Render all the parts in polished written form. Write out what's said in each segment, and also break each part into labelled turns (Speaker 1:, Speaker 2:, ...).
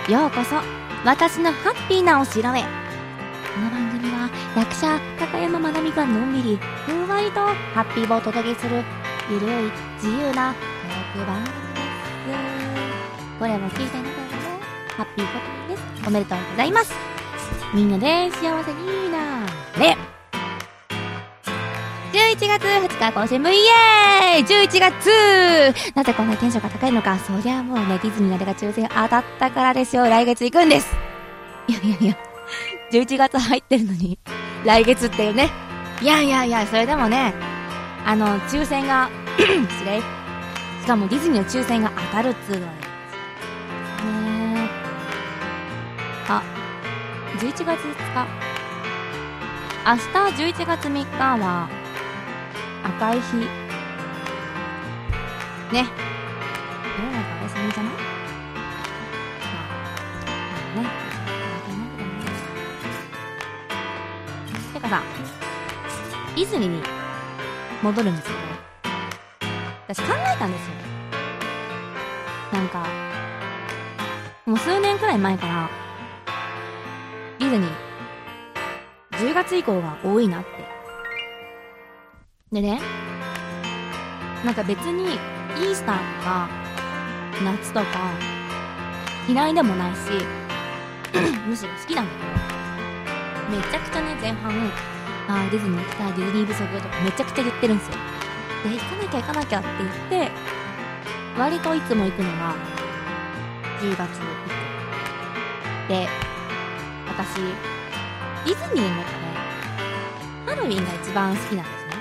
Speaker 1: ようこそ私のハッピーなお城へ。この番組は役者高山まなみがのんびりふんわりとハッピーをお届けするゆるい自由なトーク番組です。これを聞いていながらもハッピーことです。おめでとうございます。みんなで幸せになれ。11月2日更新分イエーイ !11 月なぜこんなにテンションが高いのか。そりゃもうね、ディズニーの出が抽選当たったからですよ。来月行くんです。いや11月入ってるのに来月っていうね。いやそれでもね、抽選が失礼、しかもディズニーの抽選が当たるっつうのはね。あ、11月2日明日11月3日は赤い日ね。世の中お休みじゃない？ね。てかさ、ディズニーに戻るんですけど、私考えたんですよ。なんかもう数年くらい前からディズニー10月以降が多いなって。でね、なんか別にイースターとか夏とか嫌いでもないしむしろ好きなんだけど、めちゃくちゃね前半ディズニー行きたい、ディズニー不足とかめちゃくちゃ言ってるんですよ。で、行かなきゃって言って割といつも行くのが10月以降で、私ディズニーの中でハロウィンが一番好きなんですね。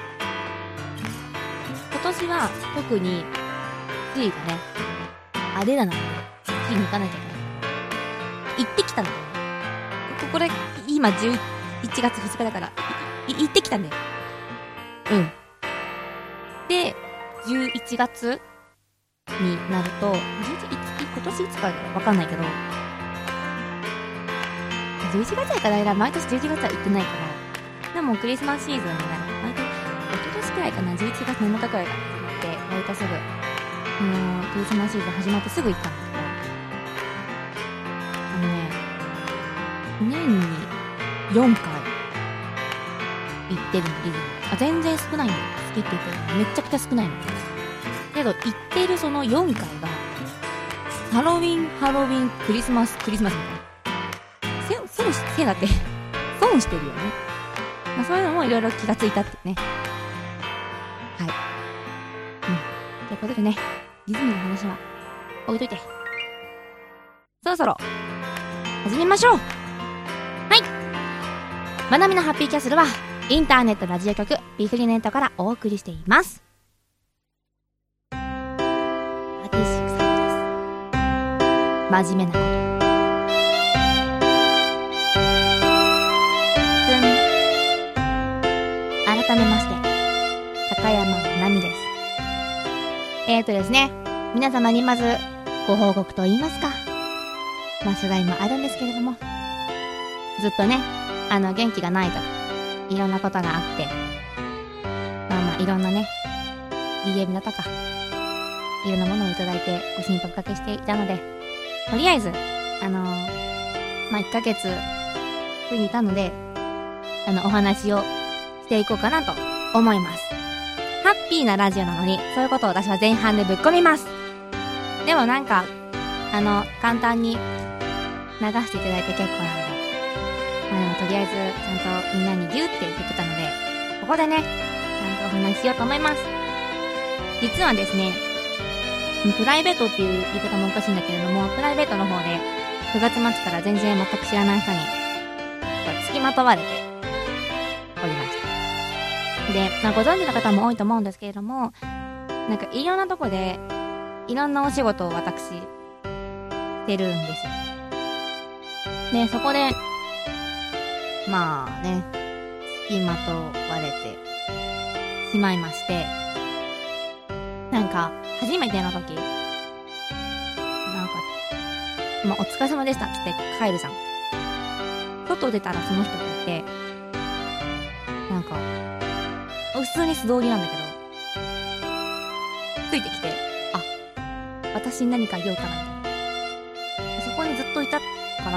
Speaker 1: 今年は特にツリーがねあれだなので次に行かなきゃいけない。行ってきたのよ。これ今11月2日だから行ってきたんだよ。うんで11月になると今年いつかわかんないけど、11月やから毎年11月は行ってないから、でもクリスマスシーズンになる毎年一昨年くらいかな、11月7日くらいから始まって割とすぐクリスマスシーズン始まってすぐ行ったんだけど、年に4回行ってるの。ディズニー全然少ないんだよ。好きって言ってるのめっちゃくちゃ少ないの。だけど行ってるその4回がハロウィンクリスマスみたいな。せだって損してるよね。まあそういうのもいろいろ気がついたってね。はい。ということでね、ディズニーの話は置いといて、そろそろ始めましょう。はい。まなみのハッピーキャッスルはインターネットラジオ局ビフリネットからお送りしています。パーティーシックスです。真面目なこと。改めまして高山まなみです。ですね、皆様にまずご報告と言いますか、謝罪もあるんですけれども、ずっとね元気がないとかいろんなことがあって、いろんなね DM だとかいろんなものをいただいてご心配おかけしていたので、とりあえず1ヶ月過ぎたのでお話をしていこうかなと思います。ハッピーなラジオなのにそういうことを私は前半でぶっ込みます。でもなんか簡単に流していただいて結構なので、とりあえずちゃんとみんなにギュって言ってたので、ここでねちゃんとお話ししようと思います。実はですね、プライベートっていう言い方もおかしいんだけれども、プライベートの方で9月末から全然全く知らない人に付きまとわれておりました。で、ご存知の方も多いと思うんですけれども、なんかいろんなとこでいろんなお仕事を私してるんですよ。で、そこで付きまとわれてしまいまして、なんか初めての時お疲れ様でしたっつって帰るじゃん。外出たらその人がいて、普通に素通りなんだけどついてきて、私に何か言おうかなみたいな。そこにずっといたから、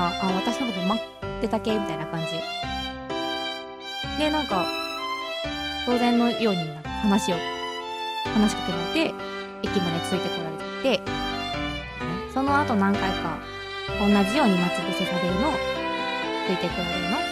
Speaker 1: 私のこと待ってたけみたいな感じで、なんか当然のようになんか話しかけられて駅までついてこられて、その後何回か同じように待ち伏せされるの、ついてこられるの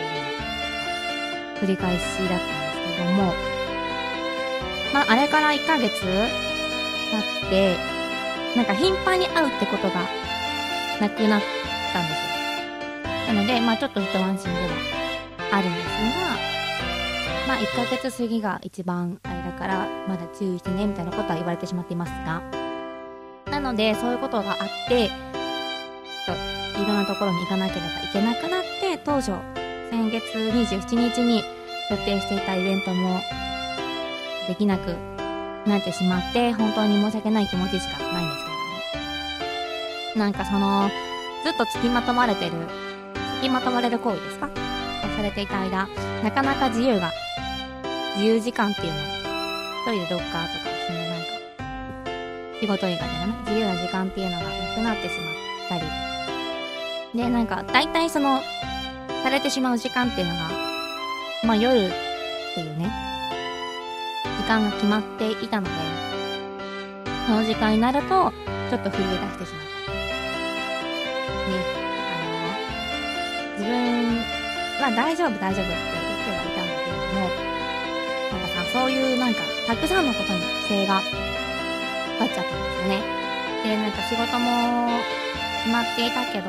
Speaker 1: っていう繰り返しだったんですけども、あれから1ヶ月経ってなんか頻繁に会うってことがなくなったんですよ。なのでちょっと一安心ではあるんですが、1ヶ月過ぎが一番あれだからまだ注意してねみたいなことは言われてしまっていますが、なのでそういうことがあっていろんなところに行かなければいけなくなって、当初先月27日に予定していたイベントもできなくなってしまって、本当に申し訳ない気持ちしかないんですけれども、なんかずっと付きまとまれる行為ですかをされていた間、なかなか自由時間っていうのを一人でどっかとか、なんか仕事以外でのね自由な時間っていうのがなくなってしまったりで、なんか大体されてしまう時間っていうのが夜っていうね時間が決まっていたので、その時間になるとちょっと震え出してしまったね、自分は大丈夫って言ってはいたんだけれども、なんかそういうなんかたくさんのことに規制がかかっちゃったんですよね。で、なんか仕事も決まっていたけど、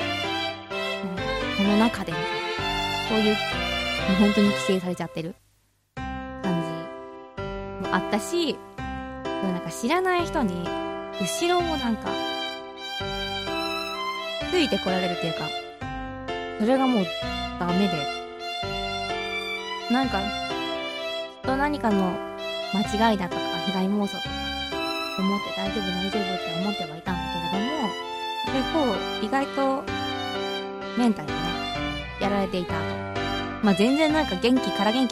Speaker 1: この中でそういう本当に規制されちゃってる感じもあったし、なんか知らない人に後ろをなんかついてこられるっていうか、それがもうダメで、なんかきっと何かの間違いだとか被害妄想とか思って大丈夫って思ってはいたんだけれども、意外とメンタルねやられていたと。全然なんか元気なんだけど、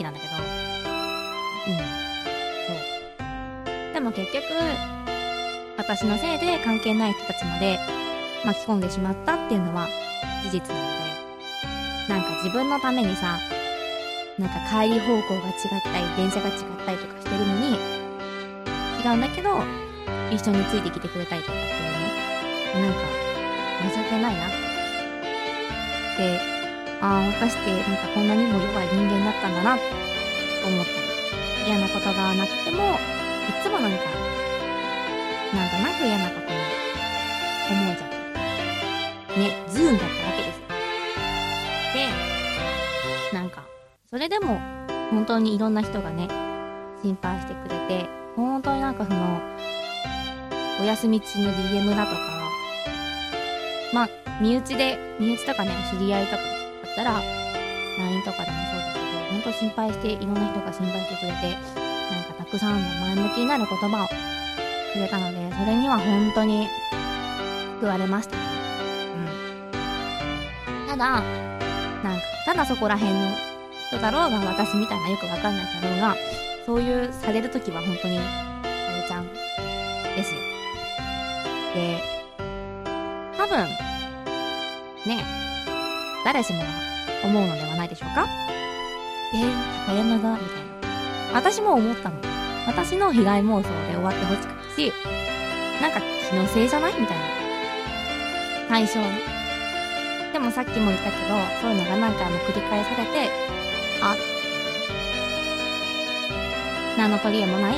Speaker 1: そうでも結局私のせいで関係ない人たちまで巻き込んでしまったっていうのは事実なので、なんか自分のためにさ、なんか帰り方向が違ったり電車が違ったりとかしてるのに、違うんだけど一緒についてきてくれたりとかっていうね、なんか申し訳ないなって私ってなんかこんなにも弱い人間だったんだなって思ったり、嫌なことがなくてもいつもなんとなく嫌なことに思うじゃんね、ズーンだったわけです。で、なんかそれでも本当にいろんな人がね心配してくれて、本当になんかお休み中の DM だとか、身内とかね、知り合いとかだったら LINE とかでもそうだけど、本当心配して、いろんな人が心配してくれて、なんかたくさんの前向きになる言葉をくれたので、それには本当に救われましたね。ただそこら辺の人だろうが、私みたいなよくわかんないだろうが、そういうされるときは本当にされちゃうんですよ。で、多分ね、誰しもが思うのではないでしょうか。高山がみたいな、私も思ったの。私の被害妄想で終わってほしかったし、なんか気のせいじゃないみたいな、対象に。でもさっきも言ったけど、そういうのが何回も繰り返されて、何の取り柄もない、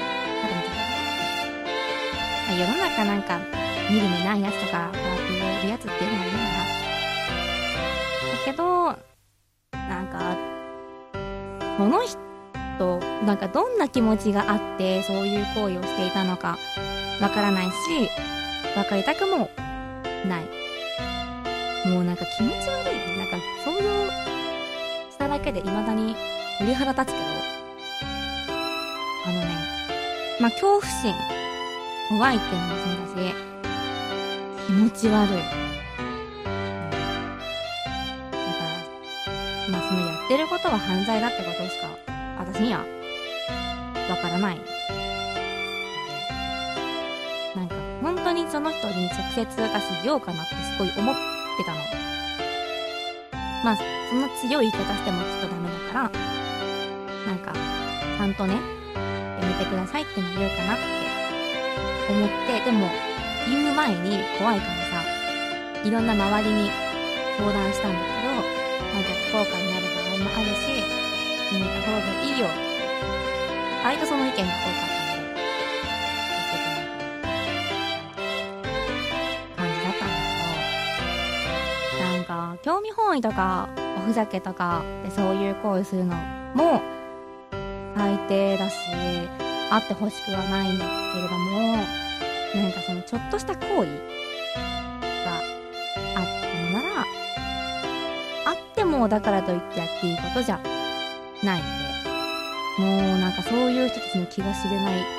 Speaker 1: 世の中なんか見る目ないやつとか笑ってるやつっていうのがいるんだな。だけどなんかその人なんかどんな気持ちがあってそういう行為をしていたのかわからないし、わかりたくもない。もうなんか気持ち悪いね。なんか想像しただけで未だに鳥肌立つけど、恐怖心、怖いっていうのもそうだし、気持ち悪い。だからそのやってることは犯罪だってことしか私にはわからない。なんか本当にその人に直接私言おうかなってすごい思ってたの。まあそんな強い言い方してもきっとダメだから、なんかちゃんとねやめてくださいっての言おうかなって思って、でも言う前に怖いからさ、いろんな周りに相談したんだけど、逆効果になる場合もあるし、やめた方がいいよ。割とその意見が多かったので、感じだったんだけど、なんか興味本位とかおふざけとかでそういう行為するのも最低だし、あってほしくはないんだけれども、なんかそのちょっとした行為があったのなら、あってもだからといってやっていいことじゃないので、もうなんかそういう人たちの気が知れないし、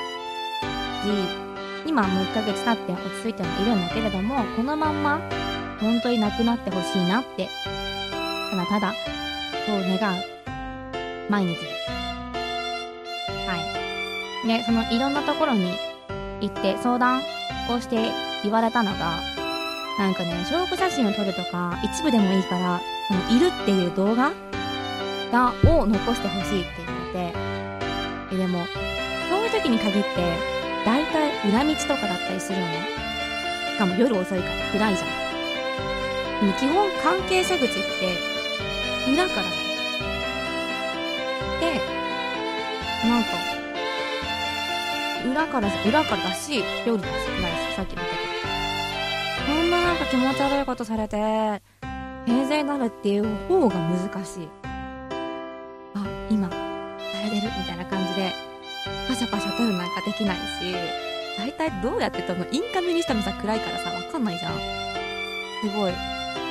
Speaker 1: 今もう1ヶ月経って落ち着いてはいるんだけれども、このまんま本当になくなってほしいなって、ただただそう願う毎日です。はい。で、そのいろんなところに行って相談をして言われたのが、なんかね、証拠写真を撮るとか一部でもいいからいるっていう動画を残してほしいって言われて、でもそういう時に限って大体裏道とかだったりするのね。しかも夜遅いから暗いじゃん。でも基本関係者口って裏からだよ。で、なんか裏からだし、夜だし、暗いし、さっきも言ったけど、こんななんか気持ち悪いことされて平然になるっていう方が難しい。あ、今されてるみたいな感じでパシャパシャ撮るなんかできないし、大体どうやって撮るの？インカメにしてもさ、暗いからさ、わかんないじゃん。すごいなんか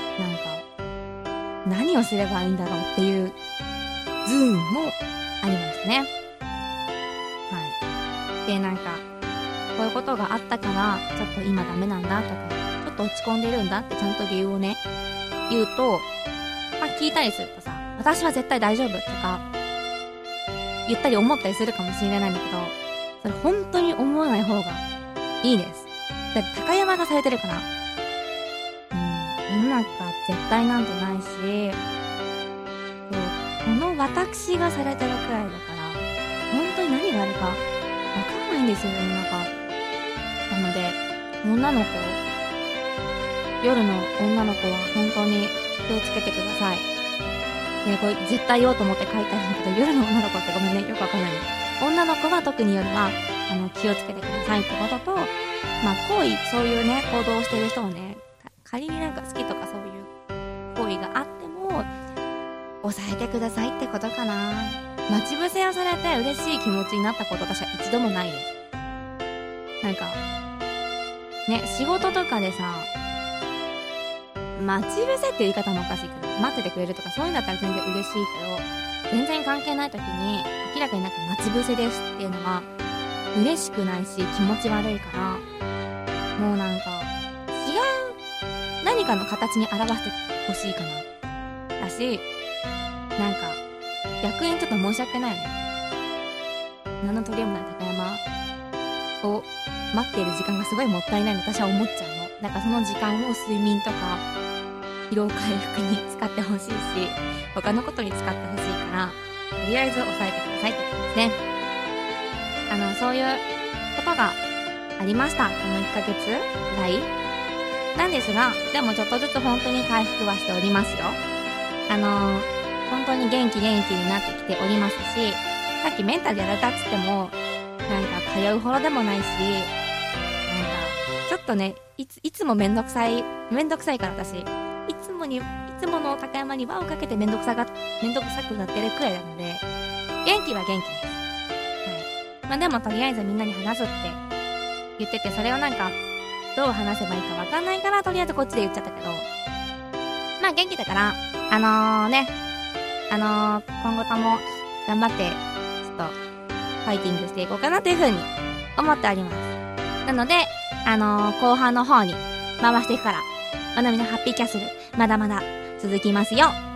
Speaker 1: 何をすればいいんだろうっていうズーンもありますね。はい。で、なんかこういうことがあったからちょっと今ダメなんだとか、ちょっと落ち込んでるんだってちゃんと理由をね言うと、まあ聞いたりするとさ、私は絶対大丈夫とか言ったり思ったりするかもしれないんだけど、それ本当に思わない方がいいです。だって高山がされてるから、世の中絶対なんてないし、この私がされてるくらいだから本当に何があるかわかんないんですよ、世の中。なので夜の女の子は本当に気をつけてください。これ絶対言おうと思って書いてあるんだけど、夜の女の子ってごめんね、よくわかんないの。女の子は特に夜は気をつけてくださいってことと、まあそういうね行動をしてる人をね、仮になんか好きとかそういう行為があっても抑えてくださいってことかな。待ち伏せをされて嬉しい気持ちになったこと私は一度もないです。なんかね、仕事とかでさ、待ち伏せって言い方もおかしいけど、待っててくれるとかそういうんだったら全然嬉しいけど、全然関係ない時に明らかになんか待ち伏せですっていうのは嬉しくないし気持ち悪いから、もうなんか違う何かの形に表してほしいかな。だし、なんか逆にちょっと申し訳ないよね。何の取り柄もない高山を待っている時間がすごいもったいないの私は思っちゃうの。だからその時間を睡眠とか疲労回復に使ってほしいし、他のことに使ってほしいから、とりあえず抑えてくださいってことですね。そういうことがありました。この1ヶ月ぐらいなんですが、でもちょっとずつ本当に回復はしておりますよ。本当に元気になってきておりますし、さっきメンタルやられたっつってもなんか通うほどでもないし、なんかちょっとね、いつもめんどくさいから私いつもの高山に輪をかけてめんどくさくなってるくらいなので、元気は元気です。はい。まあでもとりあえずみんなに話すって言ってて、それをなんかどう話せばいいかわかんないからとりあえずこっちで言っちゃったけど、まあ元気だから今後とも頑張ってちょっとファイティングしていこうかなという風に思っております。なので後半の方に回していくから、まだみんなハッピーキャッスルまだまだ続きますよ。